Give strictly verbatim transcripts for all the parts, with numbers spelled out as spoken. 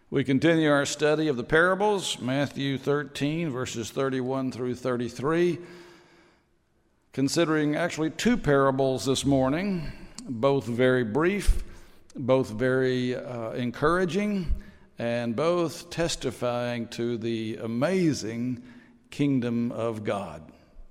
We continue our study of the parables, Matthew thirteen, verses thirty-one through thirty-three, considering actually two parables this morning, both very brief, both very uh, encouraging, and both testifying to the amazing kingdom of God.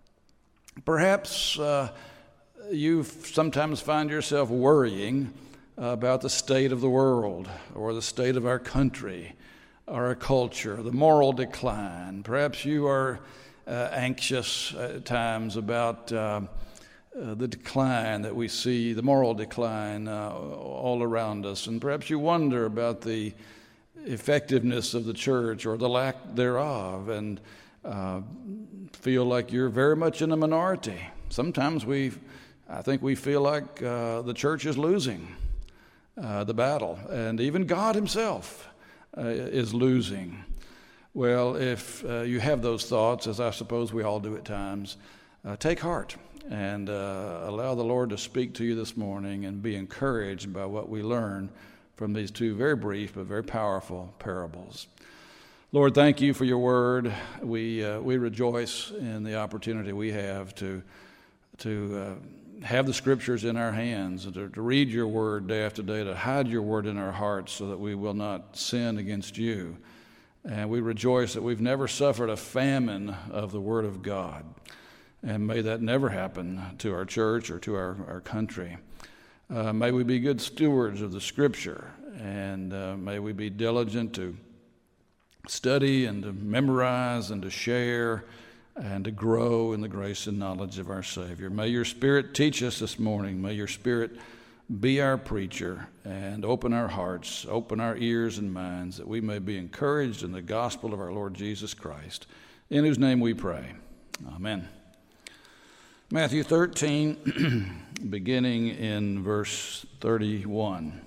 Perhaps uh, you sometimes find yourself worrying about the state of the world or the state of our country, our culture, the moral decline. Perhaps you are uh, anxious at times about uh, uh, the decline that we see, the moral decline uh, all around us. And perhaps you wonder about the effectiveness of the church or the lack thereof, and uh, feel like you're very much in a minority. Sometimes we, I think we feel like uh, the church is losing Uh, the battle, and even God himself uh, is losing. Well, if uh, you have those thoughts, as I suppose we all do at times, uh, take heart and uh, allow the Lord to speak to you this morning and be encouraged by what we learn from these two very brief but very powerful parables. Lord, thank you for your word. We uh, we rejoice in the opportunity we have to to uh, have the scriptures in our hands, to, to read your word day after day, to hide your word in our hearts so that we will not sin against you. And we rejoice that we've never suffered a famine of the word of God. And may that never happen to our church or to our, our country. Uh, may we be good stewards of the scripture, and uh, may we be diligent to study and to memorize and to share and to grow in the grace and knowledge of our Savior. May your Spirit teach us this morning. May your Spirit be our preacher and open our hearts, open our ears and minds, that we may be encouraged in the gospel of our Lord Jesus Christ, in whose name we pray. Amen. Matthew thirteen, beginning in verse thirty-one.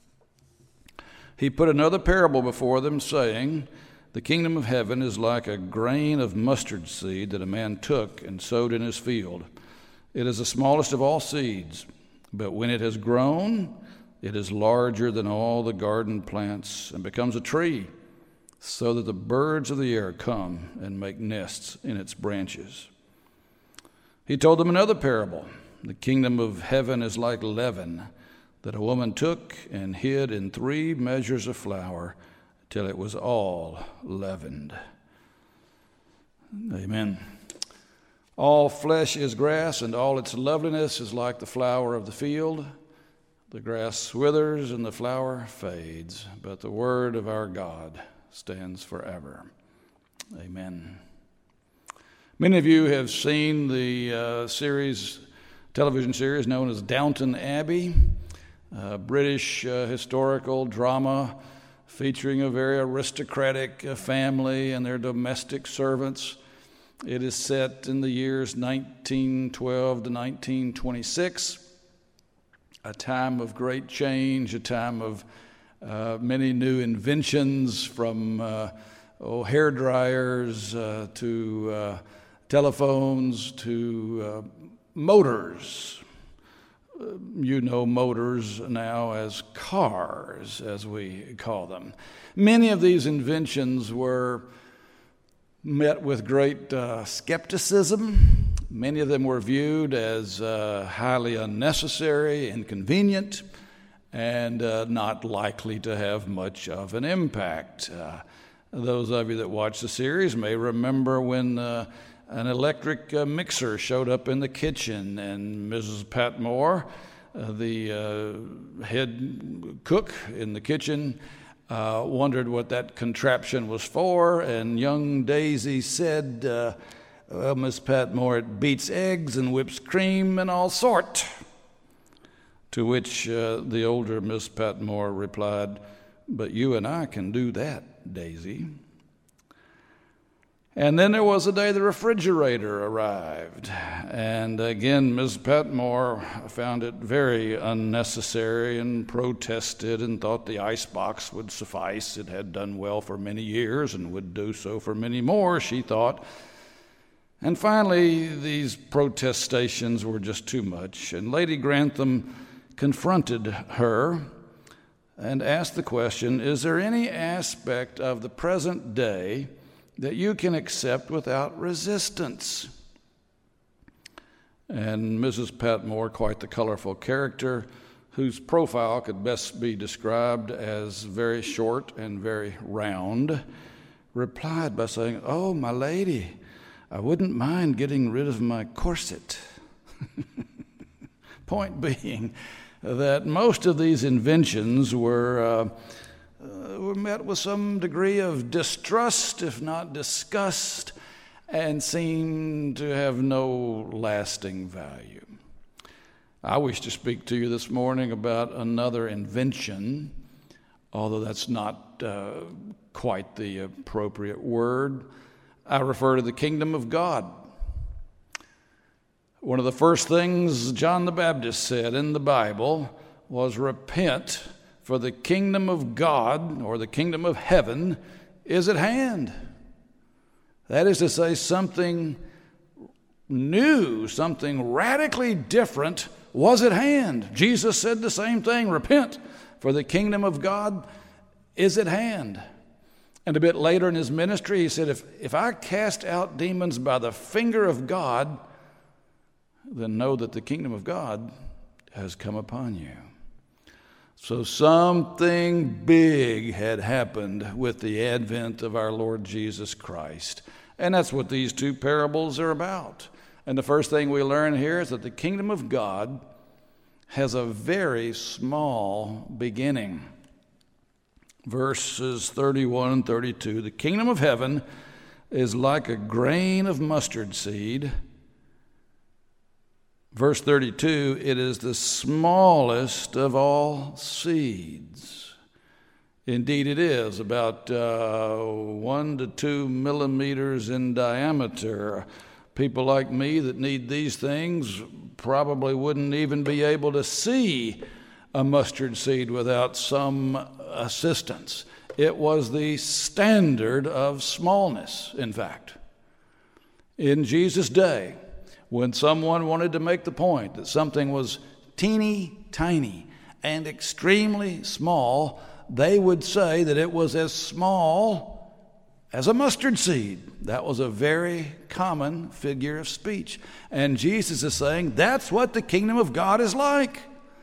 He put another parable before them, saying, "The kingdom of heaven is like a grain of mustard seed that a man took and sowed in his field. It is the smallest of all seeds, but when it has grown, it is larger than all the garden plants and becomes a tree, so that the birds of the air come and make nests in its branches." He told them another parable. "The kingdom of heaven is like leaven that a woman took and hid in three measures of flour, till it was all leavened." Amen. "All flesh is grass, and all its loveliness is like the flower of the field. The grass withers and the flower fades, but the word of our God stands forever." Amen. Many of you have seen the uh, series, television series known as Downton Abbey, a British uh, historical drama featuring a very aristocratic uh, family and their domestic servants. It is set in the years nineteen twelve to nineteen twenty-six, a time of great change, a time of uh, many new inventions, from uh, oh, hair dryers uh, to uh, telephones to uh, motors. You know motors now as cars, as we call them. Many of these inventions were met with great uh, skepticism. Many of them were viewed as uh, highly unnecessary, inconvenient, and uh, not likely to have much of an impact. Uh, those of you that watch the series may remember when uh, an electric uh, mixer showed up in the kitchen, and Missus Patmore, uh, the uh, head cook in the kitchen, uh, wondered what that contraption was for, and young Daisy said, uh, "Well, Miss Patmore, it beats eggs and whips cream and all sort." To which uh, the older Miss Patmore replied, "But you and I can do that, Daisy." And then there was the day the refrigerator arrived. And again, Miss Patmore found it very unnecessary and protested and thought the icebox would suffice. It had done well for many years and would do so for many more, she thought. And finally, these protestations were just too much. And Lady Grantham confronted her and ask the question, is there any aspect of the present day that you can accept without resistance? And Missus Patmore, quite the colorful character, whose profile could best be described as very short and very round, replied by saying, "Oh, my lady, I wouldn't mind getting rid of my corset." Point being that most of these inventions were, uh, uh, were met with some degree of distrust, if not disgust, and seemed to have no lasting value. I wish to speak to you this morning about another invention, although that's not uh, quite the appropriate word. I refer to the kingdom of God. One of the first things John the Baptist said in the Bible was, "Repent, for the kingdom of God," or the kingdom of heaven, "is at hand." That is to say, something new, something radically different was at hand. Jesus said the same thing, "Repent, for the kingdom of God is at hand." And a bit later in his ministry, he said, if, if I cast out demons by the finger of God, then know that the kingdom of God has come upon you. So something big had happened with the advent of our Lord Jesus Christ. And that's what these two parables are about. And the first thing we learn here is that the kingdom of God has a very small beginning. Verses thirty-one and thirty-two, "The kingdom of heaven is like a grain of mustard seed." Verse thirty-two, "It is the smallest of all seeds." Indeed, it is about uh, one to two millimeters in diameter. People like me that need these things probably wouldn't even be able to see a mustard seed without some assistance. It was the standard of smallness, in fact. In Jesus' day, when someone wanted to make the point that something was teeny tiny and extremely small, they would say that it was as small as a mustard seed. That was a very common figure of speech. And Jesus is saying that's what the kingdom of God is like.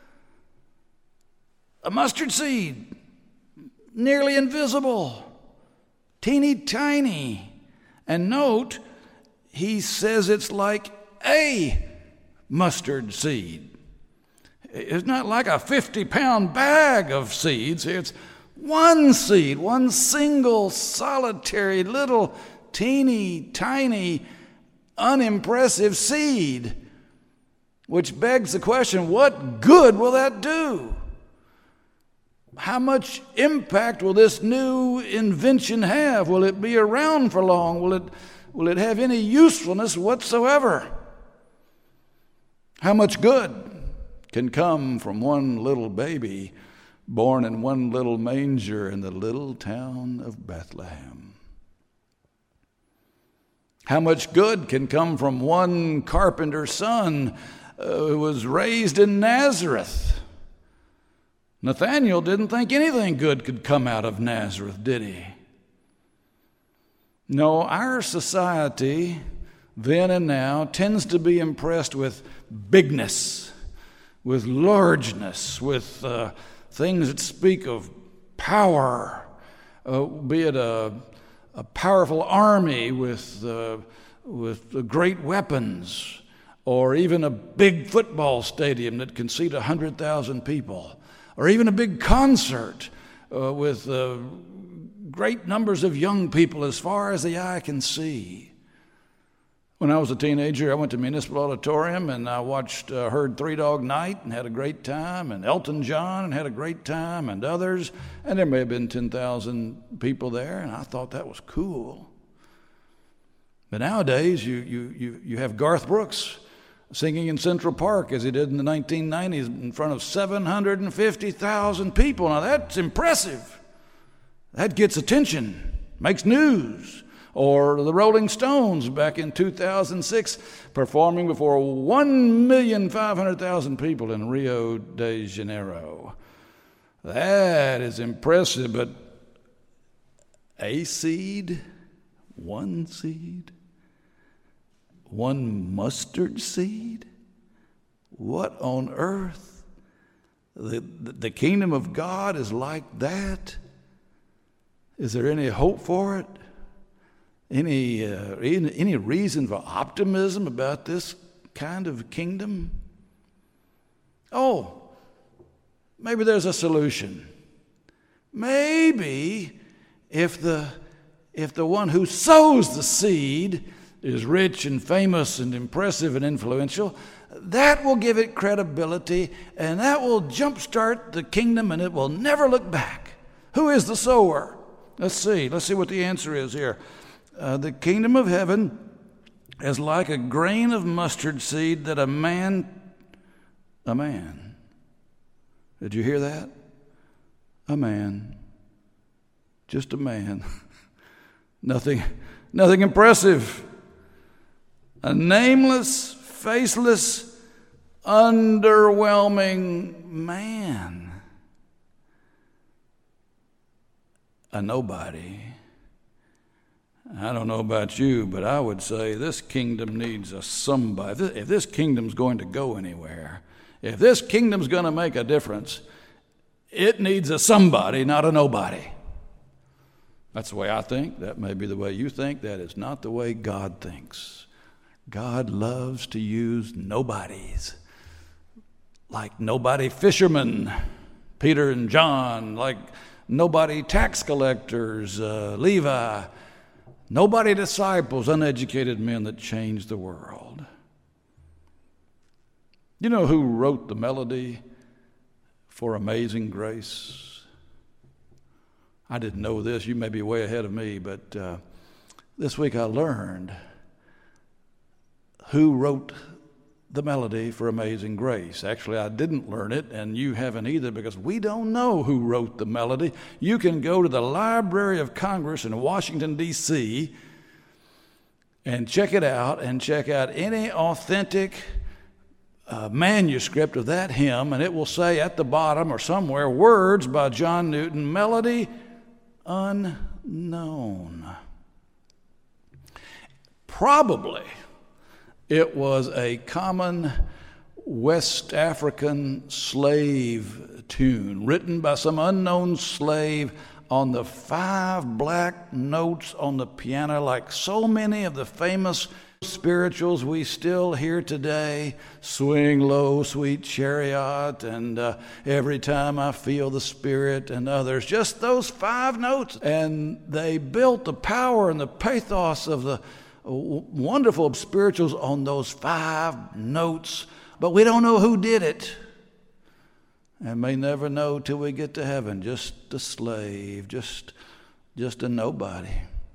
A mustard seed, nearly invisible, teeny tiny. And note, he says it's like a mustard seed. It's not like a fifty-pound bag of seeds. It's one seed, one single, solitary, little, teeny, tiny, unimpressive seed, which begs the question, what good will that do? How much impact will this new invention have? Will it be around for long? Will it, will it have any usefulness whatsoever? How much good can come from one little baby born in one little manger in the little town of Bethlehem? How much good can come from one carpenter's son uh, who was raised in Nazareth? Nathaniel didn't think anything good could come out of Nazareth, did he? No, our society then and now tends to be impressed with bigness, with largeness, with uh, things that speak of power, uh, be it a, a powerful army with, uh, with uh, great weapons, or even a big football stadium that can seat one hundred thousand people, or even a big concert uh, with uh, great numbers of young people as far as the eye can see. When I was a teenager, I went to Municipal Auditorium and I watched, uh, heard Three Dog Night and had a great time, and Elton John and had a great time, and others, and there may have been ten thousand people there, and I thought that was cool. But nowadays, you, you, you, you have Garth Brooks singing in Central Park as he did in the nineteen nineties in front of seven hundred fifty thousand people. Now that's impressive. That gets attention, makes news. Or the Rolling Stones back in two thousand six performing before one million five hundred thousand people in Rio de Janeiro. That is impressive, but a seed, one seed, one mustard seed? What on earth? The, the kingdom of God is like that? Is there any hope for it? Any, uh, any, any reason for optimism about this kind of kingdom? Oh, maybe there's a solution. Maybe if the, if the one who sows the seed is rich and famous and impressive and influential, that will give it credibility, and that will jumpstart the kingdom, and it will never look back. Who is the sower? Let's see. Let's see what the answer is here. Uh, the kingdom of heaven is like a grain of mustard seed that a man, a man, did you hear that? A man, just a man, nothing, nothing impressive, a nameless, faceless, underwhelming man, a nobody. I don't know about you, but I would say this kingdom needs a somebody. If this kingdom's going to go anywhere, if this kingdom's going to make a difference, it needs a somebody, not a nobody. That's the way I think. That may be the way you think. That is not the way God thinks. God loves to use nobodies, like nobody fishermen, Peter and John, like nobody tax collectors, uh, Levi, nobody disciples, uneducated men that changed the world. You know who wrote the melody for Amazing Grace? I didn't know this. You may be way ahead of me, but uh, this week I learned who wrote the melody for Amazing Grace. Actually, I didn't learn it, and you haven't either, because we don't know who wrote the melody. You can go to the Library of Congress in Washington, D C, and check it out, and check out any authentic uh, manuscript of that hymn, and it will say at the bottom or somewhere, words by John Newton, melody unknown. Probably it was a common West African slave tune written by some unknown slave on the five black notes on the piano, like so many of the famous spirituals we still hear today. Swing low, sweet chariot, and uh, every time I feel the Spirit, and others. Just those five notes. And they built the power and the pathos of the wonderful spirituals on those five notes, but we don't know who did it, and may never know till we get to heaven. Just a slave, just just a nobody.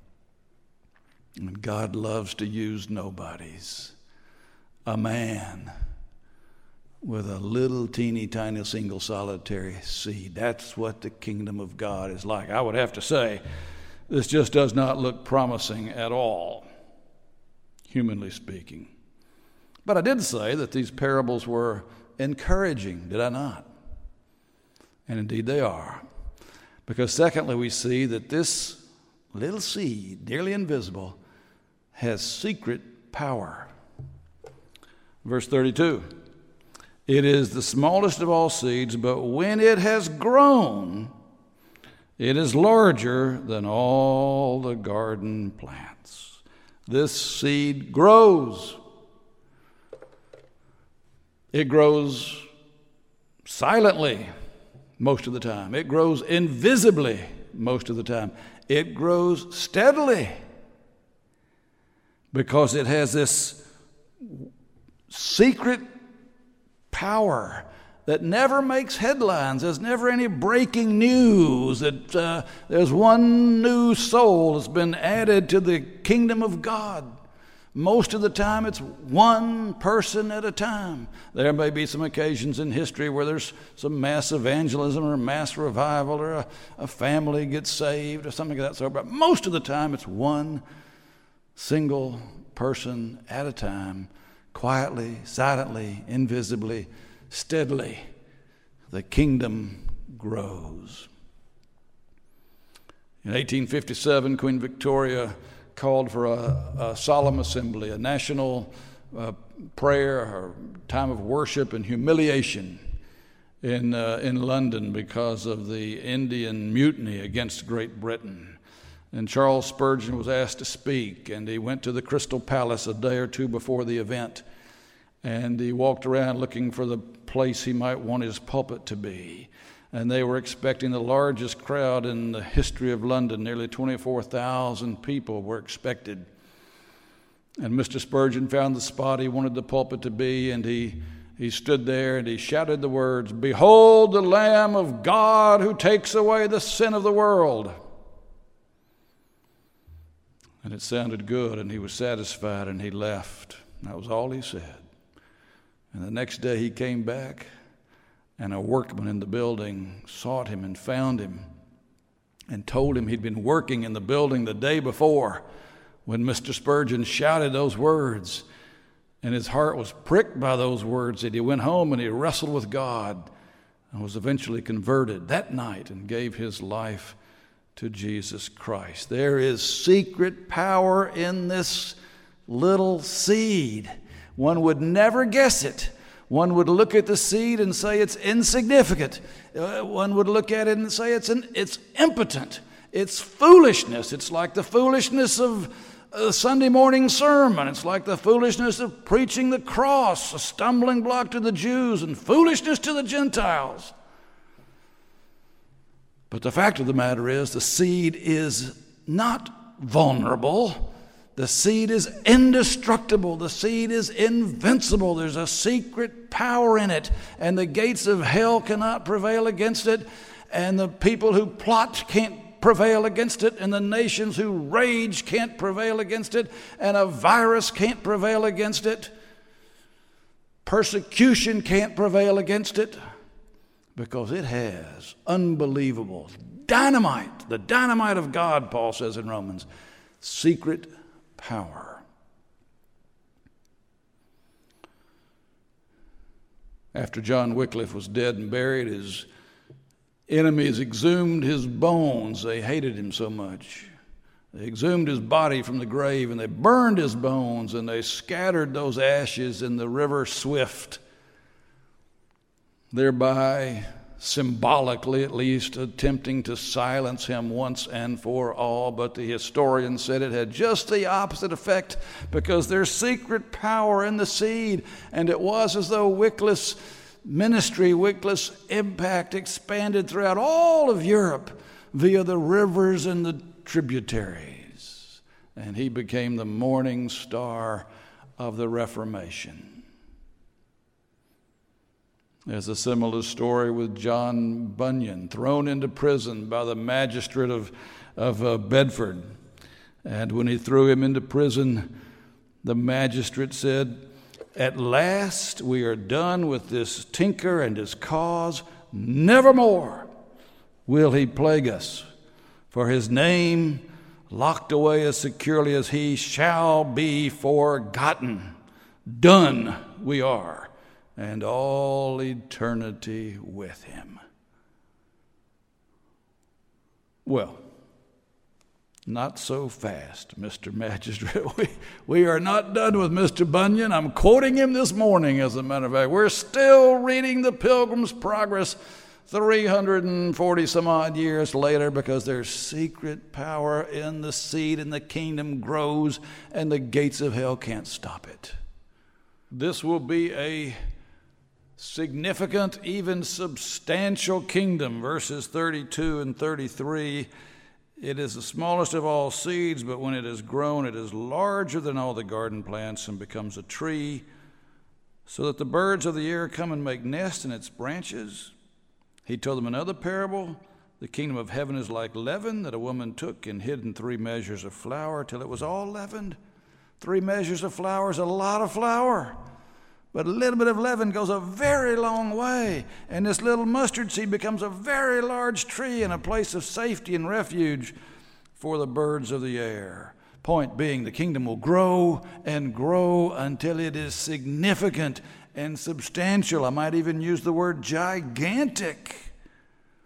And God loves to use nobodies. A man with a little teeny tiny single solitary seed. That's what the kingdom of God is like. I would have to say, this just does not look promising at all, humanly speaking. But I did say that these parables were encouraging, did I not? And indeed they are. Because secondly, we see that this little seed, nearly invisible, has secret power. Verse thirty-two, it is the smallest of all seeds, but when it has grown, it is larger than all the garden plants. This seed grows. It grows silently most of the time. It grows invisibly most of the time. It grows steadily because it has this secret power that never makes headlines. There's never any breaking news that uh, there's one new soul that's been added to the kingdom of God. Most of the time, it's one person at a time. There may be some occasions in history where there's some mass evangelism or mass revival, or a, a family gets saved or something of that sort. But most of the time, it's one single person at a time, quietly, silently, invisibly, steadily. The kingdom grows. In eighteen fifty-seven, Queen Victoria called for a, a solemn assembly, a national uh, prayer, or time of worship and humiliation in uh, in London because of the Indian mutiny against Great Britain. And Charles Spurgeon was asked to speak, and he went to the Crystal Palace a day or two before the event, and he walked around looking for the place he might want his pulpit to be. And they were expecting the largest crowd in the history of London. Nearly twenty-four thousand people were expected. And Mister Spurgeon found the spot he wanted the pulpit to be, and he, he stood there and he shouted the words, "Behold the Lamb of God who takes away the sin of the world." And it sounded good, and he was satisfied, and he left. That was all he said. And the next day he came back, and a workman in the building sought him and found him and told him he'd been working in the building the day before when Mister Spurgeon shouted those words. And his heart was pricked by those words, and he went home and he wrestled with God and was eventually converted that night and gave his life to Jesus Christ. There is secret power in this little seed. One would never guess it. One would look at the seed and say it's insignificant. Uh, one would look at it and say it's an, it's impotent. It's foolishness. It's like the foolishness of a Sunday morning sermon. It's like the foolishness of preaching the cross, a stumbling block to the Jews and foolishness to the Gentiles. But the fact of the matter is, the seed is not vulnerable. The seed is indestructible. The seed is invincible. There's a secret power in it, and the gates of hell cannot prevail against it, and the people who plot can't prevail against it, and the nations who rage can't prevail against it, and a virus can't prevail against it. Persecution can't prevail against it, because it has unbelievable dynamite, the dynamite of God, Paul says in Romans, secret power. After John Wycliffe was dead and buried, his enemies exhumed his bones. They hated him so much. They exhumed his body from the grave, and they burned his bones, and they scattered those ashes in the river Swift, thereby symbolically at least attempting to silence him once and for all. But the historian said it had just the opposite effect, because there's secret power in the seed, and it was as though Wycliffe's ministry, Wycliffe's impact expanded throughout all of Europe via the rivers and the tributaries, and he became the morning star of the Reformation. There's a similar story with John Bunyan, thrown into prison by the magistrate of, of uh, Bedford. And when he threw him into prison, the magistrate said, "At last we are done with this tinker and his cause. Nevermore will he plague us, for his name, locked away as securely as he, shall be forgotten. Done we are, and all eternity with him." Well, not so fast, Mister Magistrate. We, we are not done with Mister Bunyan. I'm quoting him this morning, as a matter of fact. We're still reading the Pilgrim's Progress three hundred forty some odd years later, because there's secret power in the seed, and the kingdom grows, and the gates of hell can't stop it. This will be a significant, even substantial kingdom. Verses thirty-two and thirty-three, it is the smallest of all seeds, but when it is grown, it is larger than all the garden plants and becomes a tree, so that the birds of the air come and make nests in its branches. He told them another parable. The kingdom of heaven is like leaven that a woman took and hid in three measures of flour till it was all leavened. Three measures of flour is a lot of flour. But a little bit of leaven goes a very long way, and this little mustard seed becomes a very large tree and a place of safety and refuge for the birds of the air. Point being, the kingdom will grow and grow until it is significant and substantial. I might even use the word gigantic.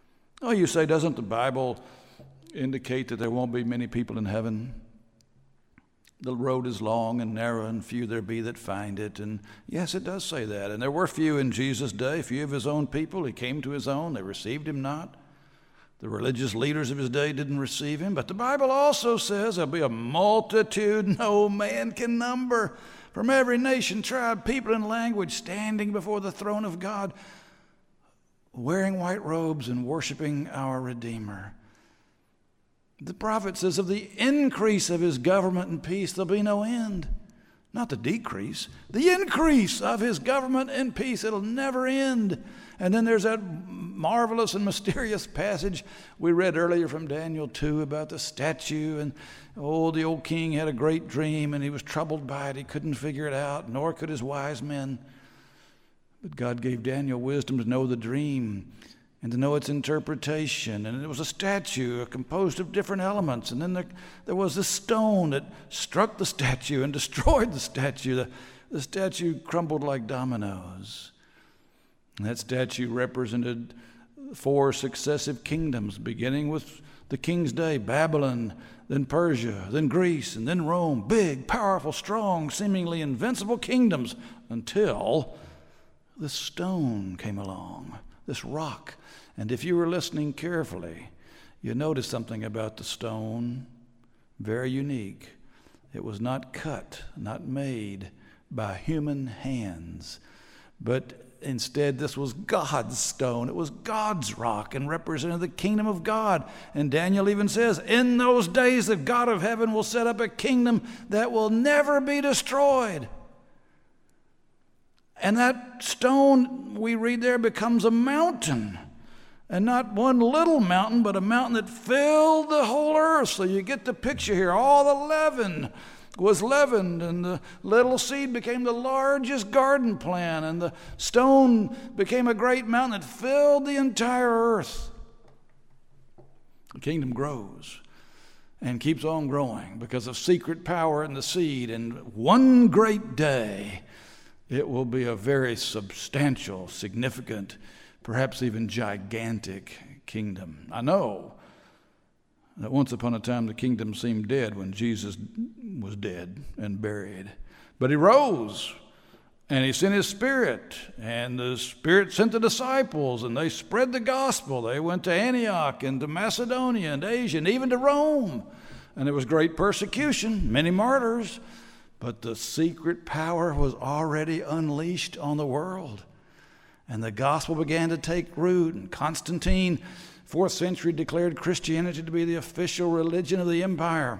Oh, you say, doesn't the Bible indicate that there won't be many people in heaven? The road is long and narrow, and few there be that find it. And yes, it does say that. And there were few in Jesus' day, few of his own people. He came to his own. They received him not. The religious leaders of his day didn't receive him. But the Bible also says there'll be a multitude no man can number, from every nation, tribe, people, and language, standing before the throne of God, wearing white robes and worshiping our Redeemer. The prophet says of the increase of his government and peace, there'll be no end. Not the decrease, the increase of his government and peace. It'll never end. And then there's that marvelous and mysterious passage we read earlier from Daniel two about the statue. And oh, the old king had a great dream and he was troubled by it. He couldn't figure it out, nor could his wise men. But God gave Daniel wisdom to know the dream and to know its interpretation. And it was a statue composed of different elements. And then there, there was this stone that struck the statue and destroyed the statue. The, the statue crumbled like dominoes. And that statue represented four successive kingdoms, beginning with the king's day, Babylon, then Persia, then Greece, and then Rome. Big, powerful, strong, seemingly invincible kingdoms, until this stone came along, this rock. And if you were listening carefully, you noticed something about the stone, very unique. It was not cut, not made by human hands, but instead this was God's stone. It was God's rock and represented the kingdom of God. And Daniel even says, in those days the God of heaven will set up a kingdom that will never be destroyed. And that stone, we read there, becomes a mountain. And not one little mountain, but a mountain that filled the whole earth. So you get the picture here. All the leaven was leavened, and the little seed became the largest garden plant, and the stone became a great mountain that filled the entire earth. The kingdom grows and keeps on growing because of secret power in the seed. And one great day, it will be a very substantial, significant, perhaps even gigantic kingdom. I know that once upon a time the kingdom seemed dead when Jesus was dead and buried. But he rose, and he sent his Spirit, and the Spirit sent the disciples, and they spread the gospel. They went to Antioch and to Macedonia and Asia and even to Rome. And there was great persecution, many martyrs, but the secret power was already unleashed on the world. And the gospel began to take root, and Constantine, fourth century, declared Christianity to be the official religion of the empire.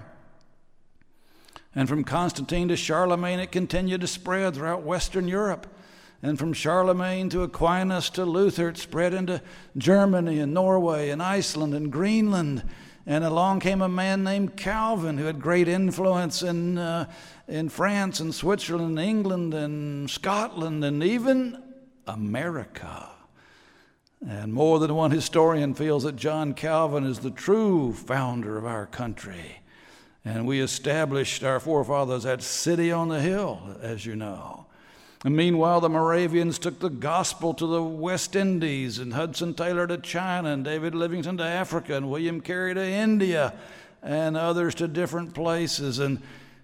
And from Constantine to Charlemagne, it continued to spread throughout Western Europe. And from Charlemagne to Aquinas to Luther, it spread into Germany and Norway and Iceland and Greenland. And along came a man named Calvin, who had great influence in, uh, in France and Switzerland and England and Scotland and even America. And more than one historian feels that John Calvin is the true founder of our country. And we established, our forefathers, that city on the hill, as you know. And meanwhile, the Moravians took the gospel to the West Indies, and Hudson Taylor to China, and David Livingstone to Africa, and William Carey to India, and others to different places. And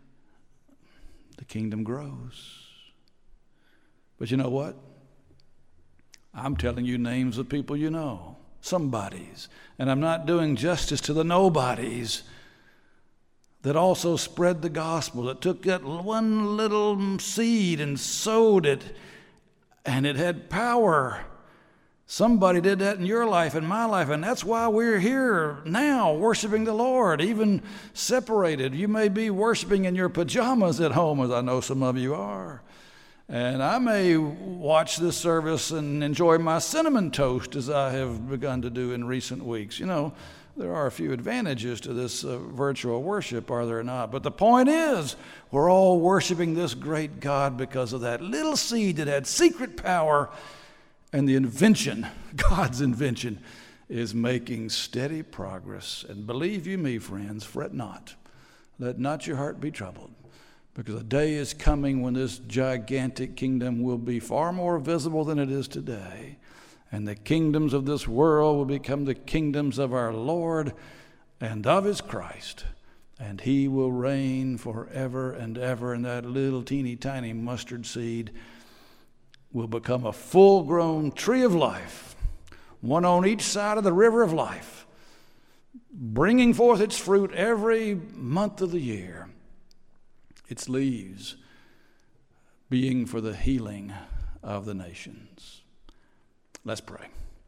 the kingdom grows. But you know what? I'm telling you names of people you know, somebodies. And I'm not doing justice to the nobodies that also spread the gospel, that took that one little seed and sowed it, and it had power. Somebody did that in your life, in my life, and that's why we're here now worshiping the Lord, even separated. You may be worshiping in your pajamas at home, as I know some of you are. And I may watch this service and enjoy my cinnamon toast as I have begun to do in recent weeks. You know, there are a few advantages to this uh, virtual worship, are there not? But the point is, we're all worshiping this great God because of that little seed that had secret power, and the invention, God's invention, is making steady progress. And believe you me, friends, fret not. Let not your heart be troubled. Because a day is coming when this gigantic kingdom will be far more visible than it is today. and the kingdoms of this world will become the kingdoms of our Lord and of his Christ, and he will reign forever and ever, and that little teeny tiny mustard seed will become a full-grown tree of life, one on each side of the river of life, bringing forth its fruit every month of the year, its leaves being for the healing of the nations. Let's pray.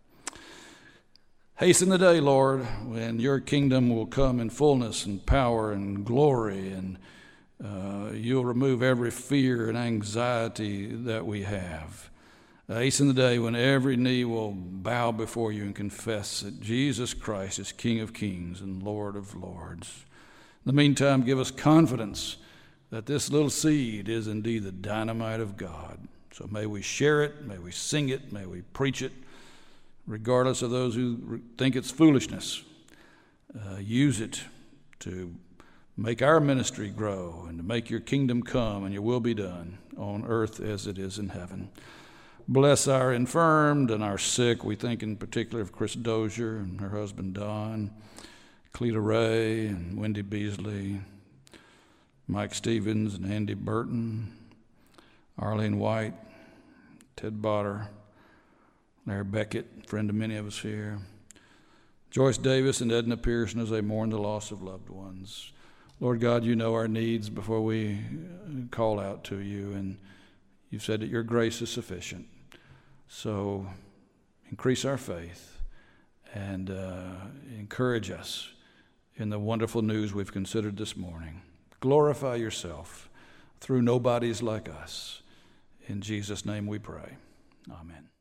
Hasten the day, Lord, when your kingdom will come in fullness and power and glory, and uh, you'll remove every fear and anxiety that we have. Hasten the day when every knee will bow before you and confess that Jesus Christ is King of kings and Lord of lords. In the meantime, give us confidence that this little seed is indeed the dynamite of God. So may we share it, may we sing it, may we preach it, regardless of those who think it's foolishness. Uh, use it to make our ministry grow and to make your kingdom come and your will be done on earth as it is in heaven. Bless our infirmed and our sick. We think in particular of Chris Dozier and her husband Don, Cleta Ray and Wendy Beasley, Mike Stevens and Andy Burton, Arlene White, Ted Botter, Larry Beckett, friend of many of us here, Joyce Davis and Edna Pearson as they mourn the loss of loved ones. Lord God, you know our needs before we call out to you, and you've said that your grace is sufficient. So increase our faith and uh, encourage us in the wonderful news we've considered this morning. Glorify yourself through nobodies like us. In Jesus' name we pray. Amen.